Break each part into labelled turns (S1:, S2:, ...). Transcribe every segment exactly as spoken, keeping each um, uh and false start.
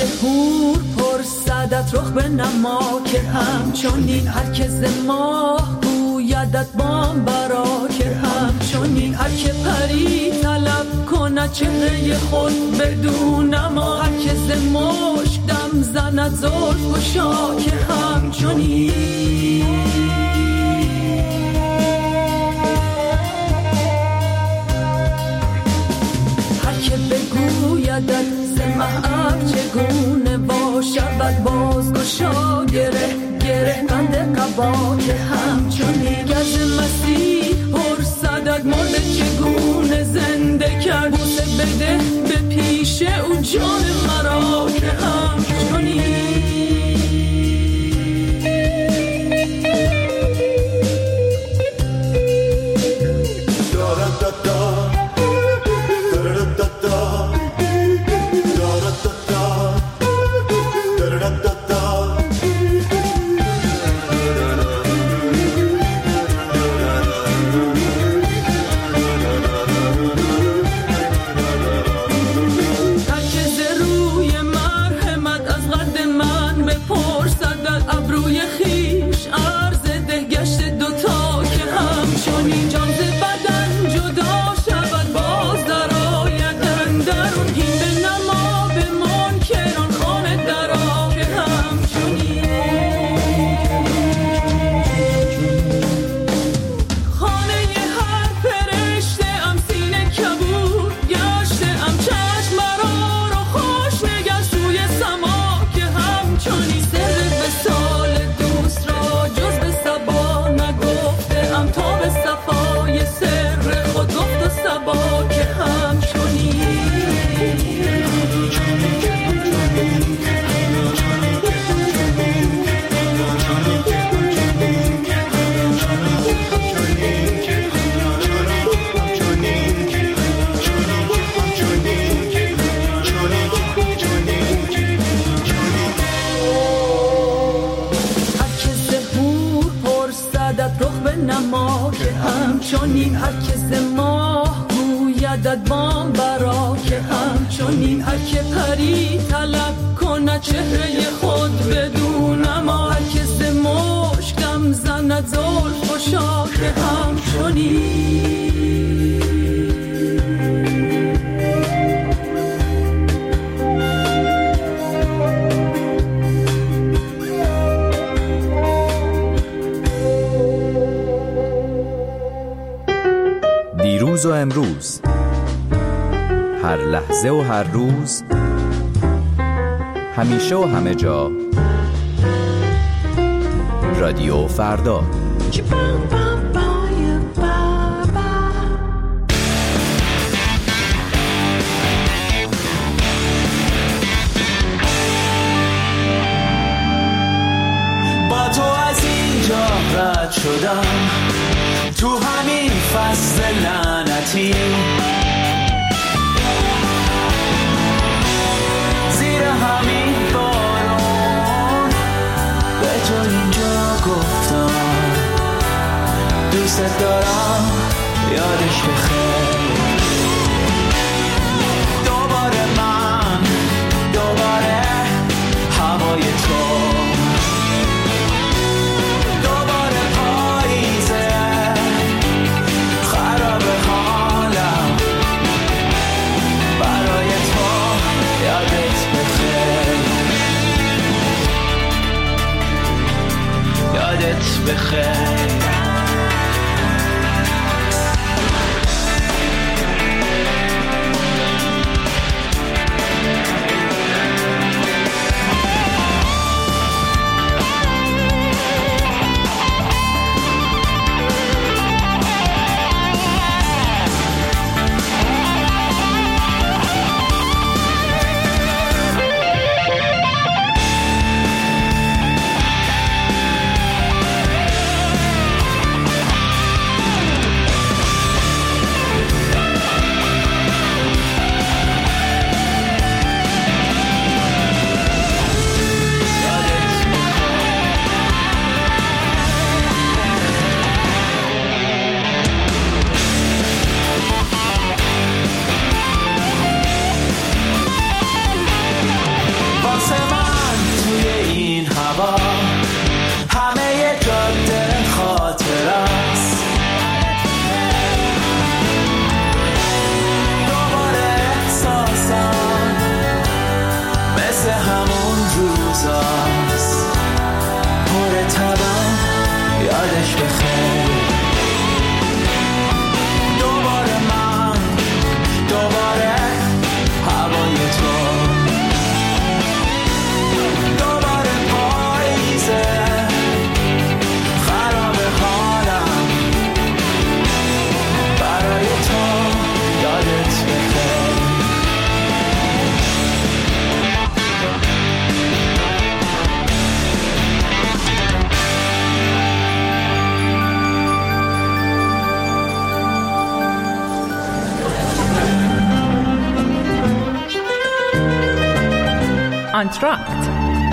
S1: هور پر صدت رخ به نما که همچنین هر که ز ماه گویدت بام برا که همچنین هر که پری طلب کند چهره خود بدون ما هر که ز مشک دم زند زلف گشا که همچنین که بگویدت ز محب چگونه باشد باز گشا گره گره بند قبا که همچنین گز مسیح پر صدت مرده چگونه زنده کرد بوسه بده به پیش او جان مرا که همچنین همچنین هر که ز ماه گویدت بام برا که همچنین هر که پری طلب کند چهره خود بدون ما هر که ز مشک دم زند زلف گشا که همچنین
S2: دیروز و امروز، هر لحظه و هر روز، همیشه و همه جا، رادیو فردا.
S3: با تو از اینجا رد شدم، تو همین فصل لعنتی، زیر همین بارون به تو اینجا گفتم دوست دارم، یادش بخیر. دوباره من، دوباره هوای تو، بخیر.
S4: آنتراکت.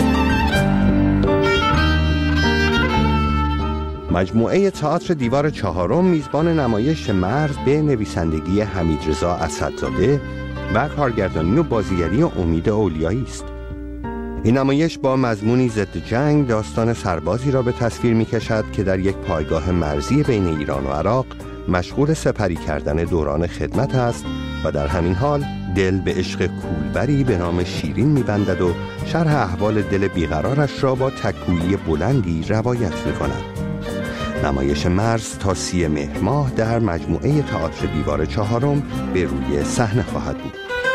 S5: مجموعه تئاتر دیوار چهارم میزبان نمایش مرز به نویسندگی حمیدرضا اسدزاده و کارگردانی و بازیگری امید اولیایی است. این نمایش با مضمونی ضد جنگ داستان سربازی را به تصویر می‌کشد که در یک پایگاه مرزی بین ایران و عراق مشغول سپری کردن دوران خدمت است و در همین حال دل به عشق کولبری به نام شیرین می‌بندد و شرح احوال دل بیقرارش را با تک‌گویی بلندی روایت می‌کند. نمایش مرز تا سی مهر ماه در مجموعه تئاتر دیوار چهارم به روی صحنه خواهد بود.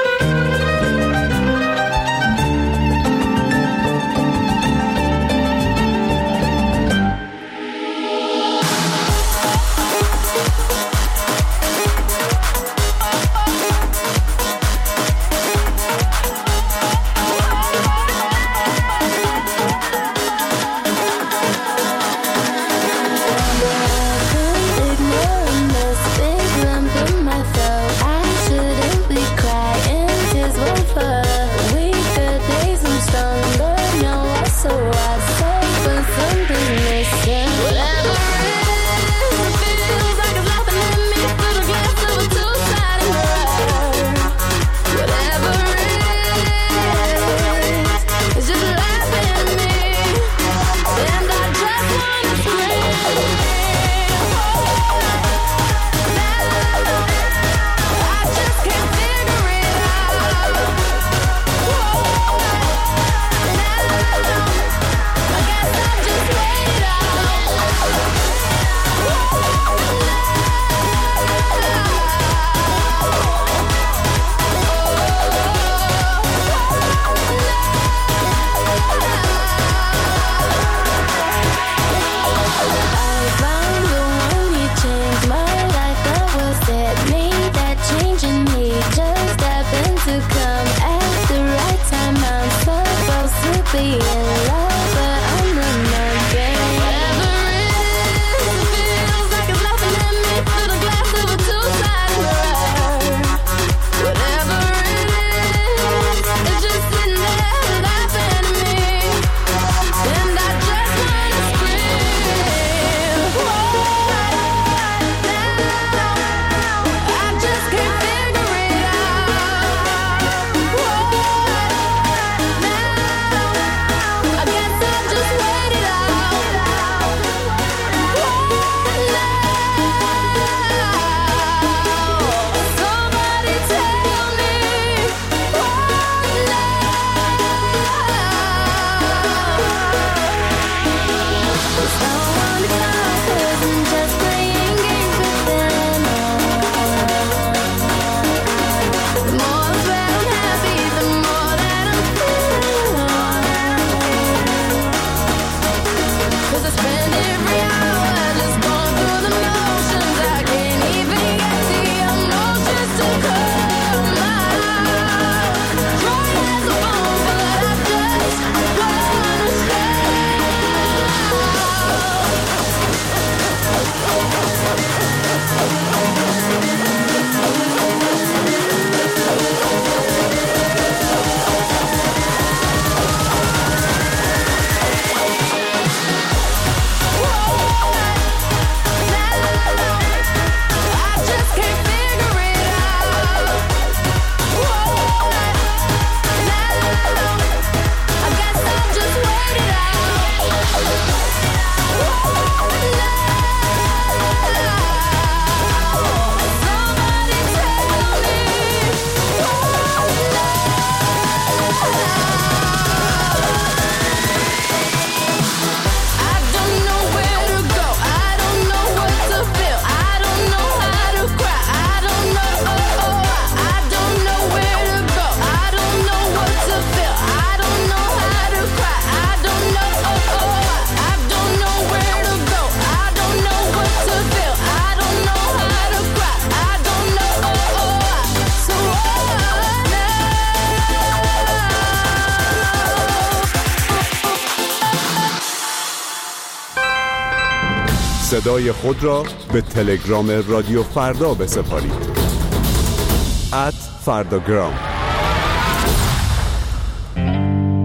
S6: صدای خود را به تلگرام رادیو فردا بسپارید. ات فرداگرام.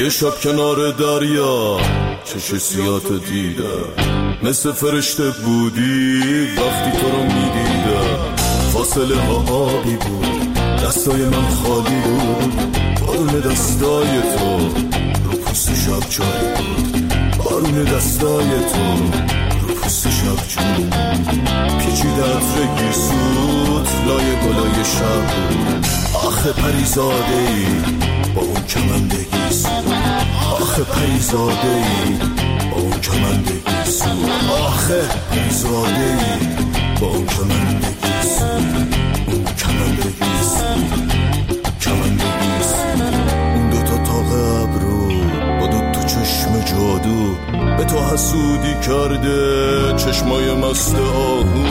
S4: یه شب کنار دریا چش سیات دیدم، مثل فرشته بودی وقتی تو رو میدیدم. فاصله ها آبی بود، دستای من خالی بود، بارون دستای تو رو پوست شب جای بود، بارون دستای تو رو پوست شب جای بود. پیچیده عطر گیسوت لای گلای شب بود. آخه پریزاده ای با اون کمند گیسوت، آخه پریزاده ای با اون کمند گیسوت، آخه پریزاده ای با اون کمند گیسوت، اون کمند گیسوت، کمند گیسوت. اون دوتا تاق ابرو با دوتا چشم جادو به تو حسودی کرده، چشمای مست آهو.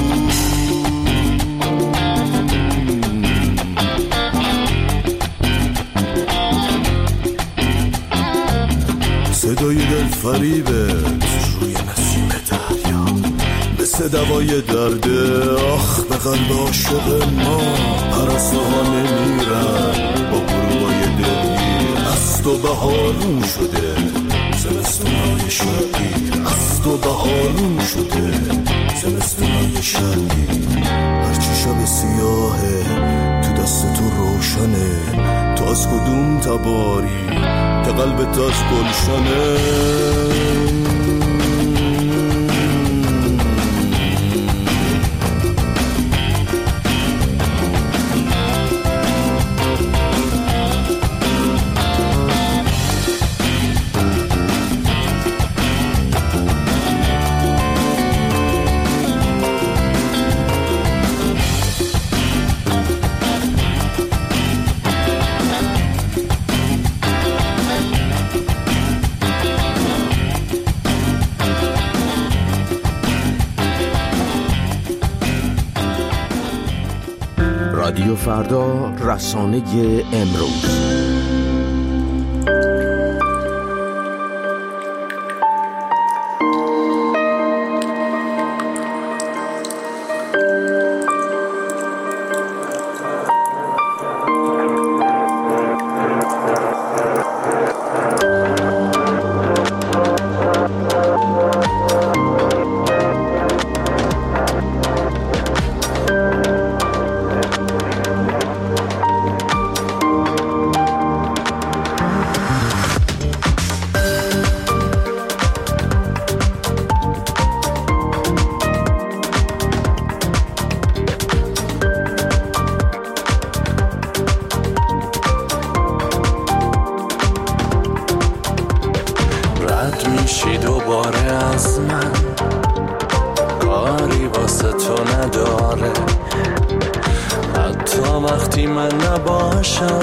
S4: صدای دل فریبت روی نسیم دریا مثل دوای درده. آخ به قلب عاشق ما پرسته ها نمیرن با گروهای دلگیر. از تو بهارون شده زمستونای شبی، از تو بهارون شده زمستونای شبی. هرچی شب سیاهه تو دست تو روشنه، تو از کدوم تباری که قلبت از گلشنه.
S2: رادیو فردا، رسانه امروز.
S3: میشی دوباره از من، کاری واسه تو نداره. حتی وقتی من نباشم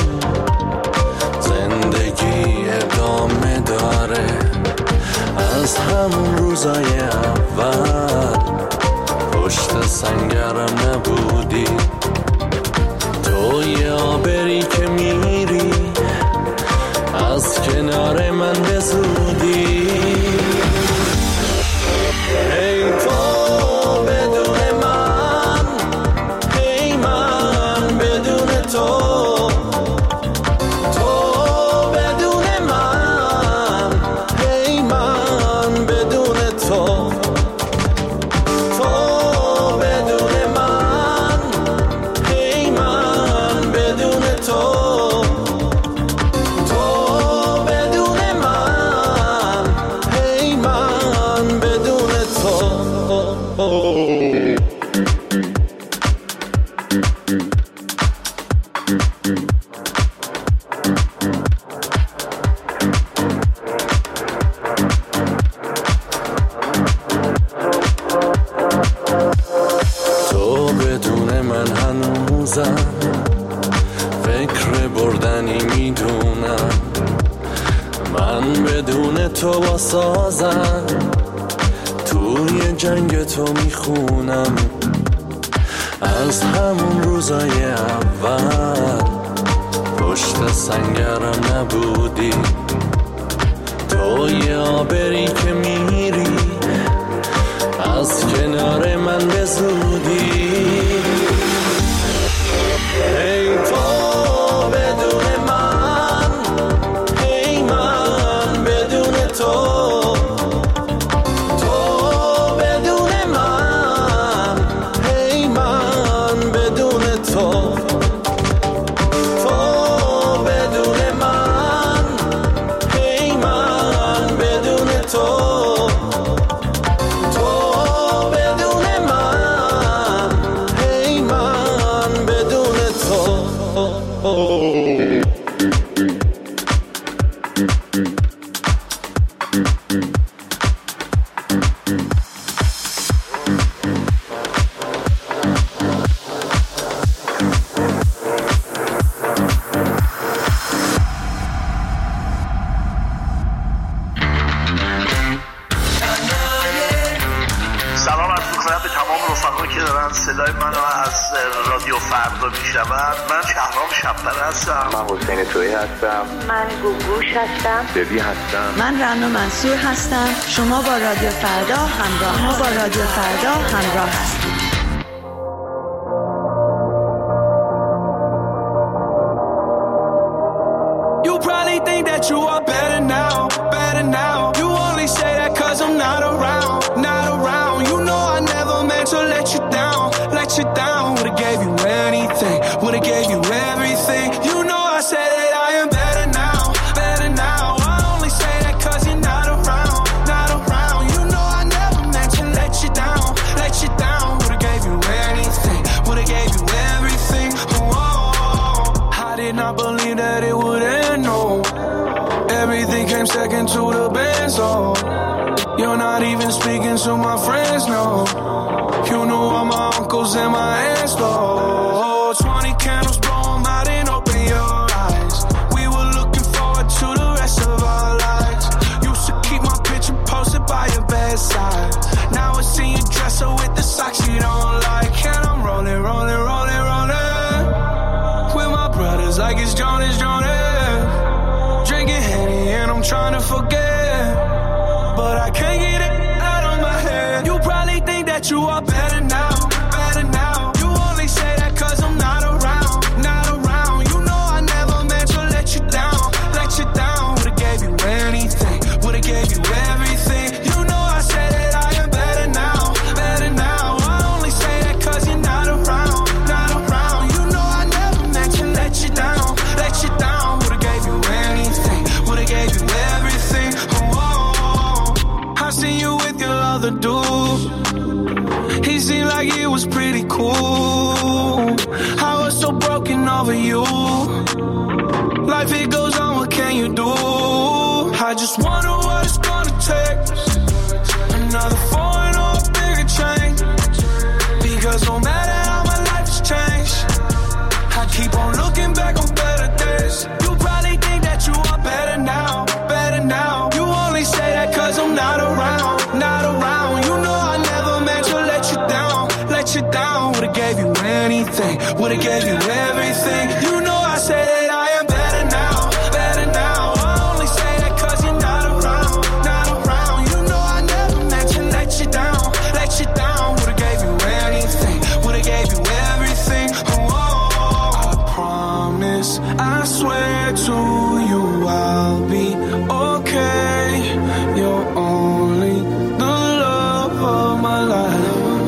S3: زندگی ادامه داره. از همون روزای اول پشت سنگرم نبودی، تو یه آبری که میری از کنار من بزودی. ای تو بدون من، ای من بدون تو، تو بدون من، ای من بدون تو، تو بدون من، ای من بدون تو. فکر بردنی میدونم، من بدون تو با سازم، توی جنگ تو میخونم. از همون روزای اول پشت سنگرم نبودی، تو یه آبری که میری از کنار من بزودی. ای تو بدون من، ای من
S7: صدای منو از رادیو فردا میشنون. من شهرام شب‌پره هستم.
S8: من حسین تویی هستم.
S9: من گوگوش هستم.
S8: ببی هستم.
S10: من رنا منصور هستم. شما با رادیو فردا همراه ما با رادیو فردا همراه هستید.
S11: You probably think that you are better now, better now. You only say that cause I'm not around, not around. You know I never meant to let you down, let you down. Would've gave you anything, would've gave you everything. You know I said that I am better now, better now. I only say that cause you're not around, not around. You know I never meant to let you down, let you down. Would've gave you anything, would've gave you everything. Oh, I did not believe that it would end, no. Everything came second to the best, oh. You're not even speaking to my friends, no. You knew all my uncles and my aunts, though. Twenty candles, blow 'em out and open your eyes. We were looking forward to the rest of our lives. Used to keep my picture posted by your bedside. Now I see you dresser with the socks you don't like. And I'm rolling, rolling, rolling, rolling with my brothers like it's Jonas, Jonas. Drinking Henny and I'm trying to forget, but I can't get it out of my head. You probably think that you are better now, better now. You only say that cause I'm not around, not around. You know I never meant to let you down, let you down. Would've gave you anything, would've gave you everything. You know I said that I am better now, better now. I only say that cause you're not around, not around. You know I never meant to let you down, let you down. Would've gave you anything, would've gave you everything. Oh, I seen you with your other dude. He seemed like he was pretty cool. I was so broken over you. Life it goes on, what can you do? I just wonder what it's gonna take. Another foreign or a bigger change. Because no matter how my life has changed, I keep on looking back on better days. You probably think that you are better now, better now. You only say that cause I'm not around, not around. You know I never meant to let you down, let you down. Would've gave you anything, would've gave you everything. You know I said that I am better now, better now. I only say that cause you're not around, not around. You know I never meant to let you down, let you down. Would've gave you anything, would've gave you everything. Oh, I promise, I swear to you I'll be okay. You're only the love of my life.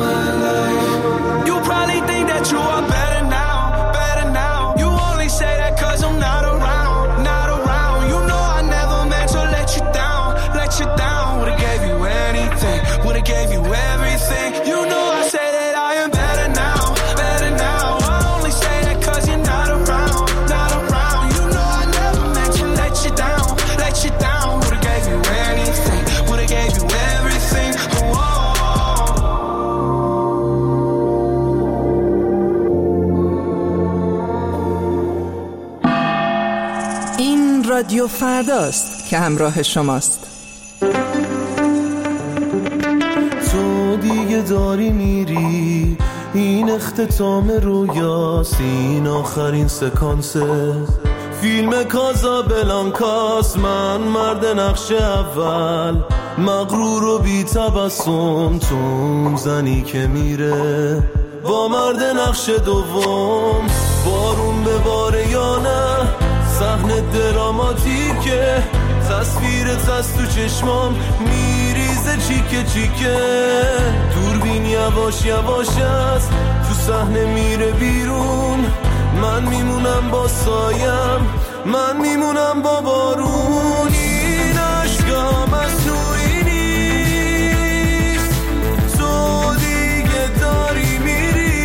S11: You probably think that you are better now, better now. You only say that cause I'm not around, not around. You know I never meant to let you down, let you down. Would've gave you anything, would've gave you everything. You know I say that I am better now, better now. I only say that cause you're not around, not around. You know I never meant to let you down, let you down. Would've gave you anything, would've gave you everything. Whoa.
S12: این رادیو فرداست که همراه شماست.
S3: تو دیگه داری میری، این اختتام رویاست، این آخرین سکانسه فیلم کازابلانکاست. من مرد نقش اول، مغرور و بی تبسم، تو زنی که میره با مرد نقش دوم. بارون به باره یا نه، صحنه دراماتیکه، تصویرت از تو چشمام میریزه چیکه چیکه. دوربین یواش یواش است، تو صحنه میره بیرون. من میمونم با سایم، من میمونم با بارون. این عشقم از تویی نیست، تو دیگه داری میری،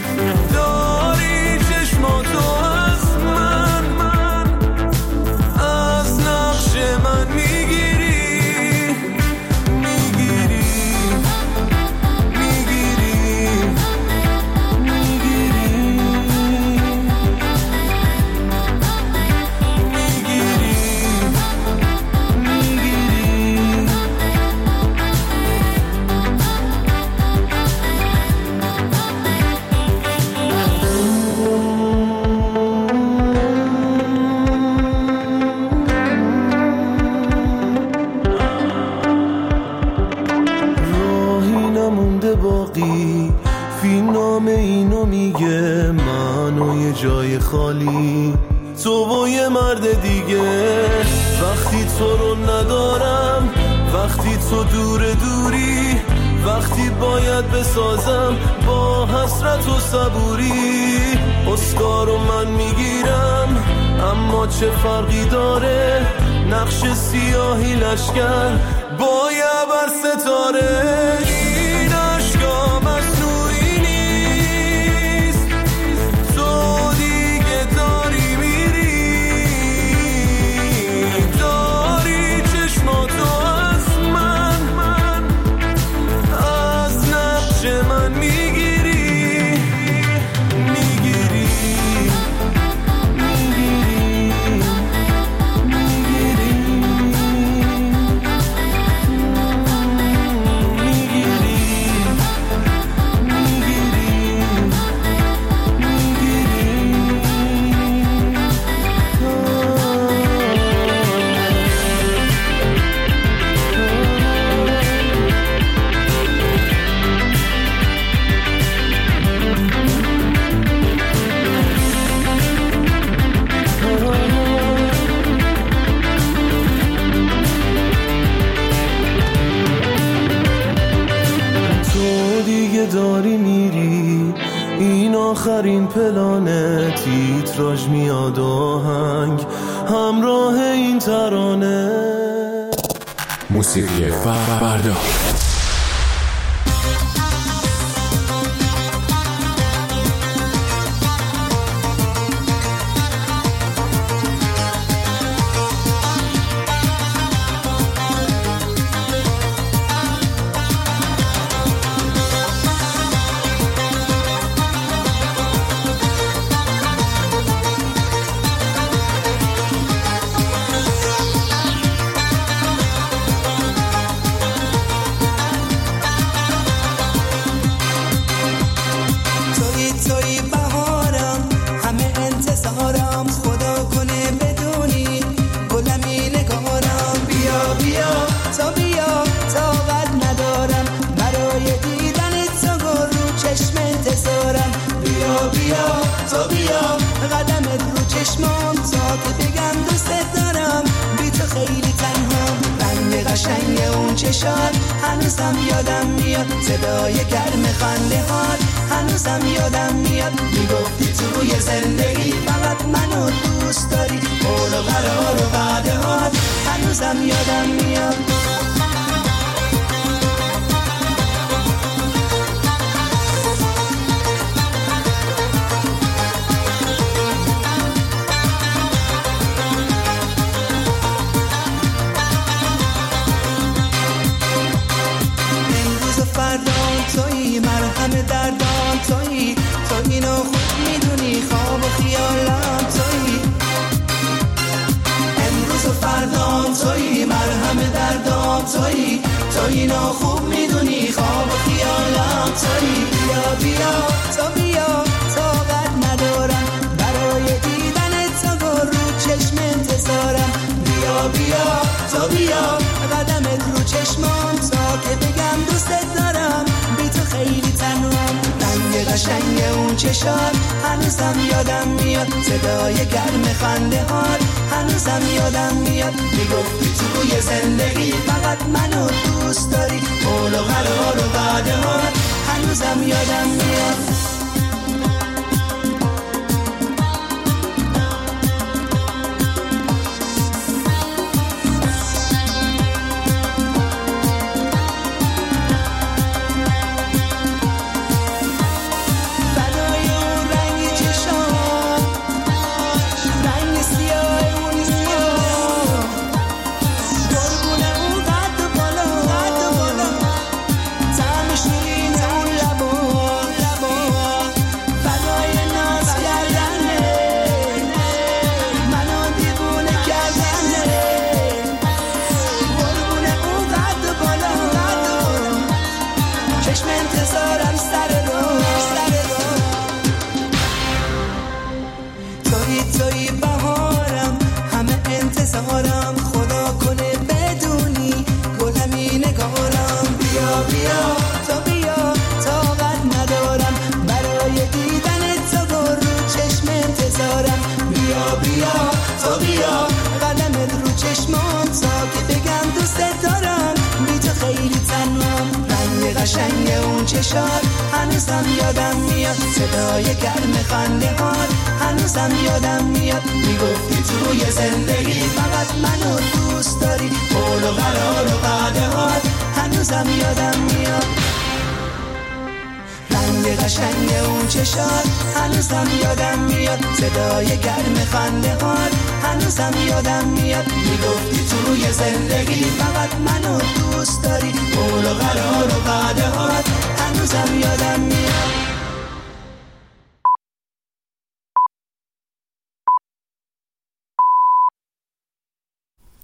S3: داری چشماتو از من من خالی، تو و یه مرد دیگه. وقتی تو رو ندارم، وقتی تو دور دوری، وقتی باید بسازم با حسرت و صبوری. اسکارو من میگیرم اما چه فرقی داره، نقش سیاهی لشکر با یه بر ستاره. این عشقا مصنوعی نیست، تو دیگه داری میری، داری چشماتو از من من از نقش من میگیری میگیری داری میری. این آخرین پلانه، تیتراژ میاد آهنگ همراه این ترانه.
S6: موسیقی فردا.
S13: هنوزم یادم میاد صدای گرم خنده هات، هنوزم یادم میاد میگفتی توی زندگی فقط منو دوست داری، قول و قرار و وعده هات هنوزم یادم میاد. تویی مرهم دردان، تویی تو اینو خوب میدونی، خواب و خیالم تویی. امروز و فردام تویی مرهم دردان، تویی تو اینو خوب میدونی، خواب و خیالم تویی. بیا بیا تو بیا، طاقت ندارم برای دیدن تو رو چشم انتظارم. بیا بیا تو بیا، قدمت رو چشمام تا که بگم دوست دارم، بی تو خیلی تنهام. رنگ قشنگ اون چشات هنوزم یادم میاد، صدای گرم خنده هات هنوزم یادم میاد میگفتی توی زندگی فقط منو دوست داری، قول و قرار و وعده هات هنوزم یادم میاد. Ahora اون چشات هنوزم یادم میاد، صدای گرم خنده هات هنوزم یادم میاد. میگفتی توی زندگی فقط منو دوست داری، قول و قرار و وعده هات هنوزم یادم میاد. رنگ قشنگ اون چشات هنوزم یادم میاد، صدای گرم خنده هات هنوزم یادم میاد. میگفتی توی زندگی فقط منو دوست داری، قول و قرار و وعده هات هنوزم یادم میاد.